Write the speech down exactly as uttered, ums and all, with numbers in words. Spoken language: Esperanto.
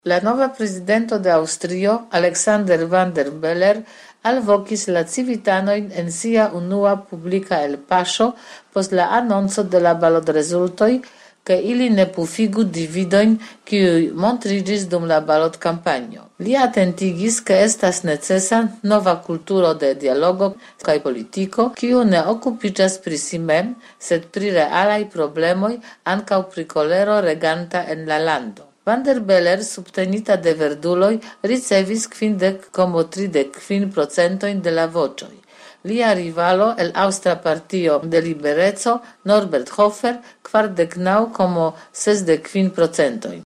La nova presidento de Aŭstrio, Alexander Van der Bellen, alvokis la civitanojn en sia unua publika elpaŝo post la anonco de la balotrezultoj, ke ili ne pufigu dividojn, kiuj montriĝis dum la balotkampanjo. Li atentigis, ke estas necesa nova kulturo de dialogo kaj politiko, kiu ne okupiĝas pri si mem, sed pri realaj problemoj, ankaŭ pri kolero reganta en la lando. Van der Bellen, subtenita de verduloj, ricevis kvindek komo tridek kvin procentojn de la voĉoj. Lia rivalo el Aŭstra Partio de Libereco, Norbert Hofer, kvardek naŭ komo sesdek kvin procentojn.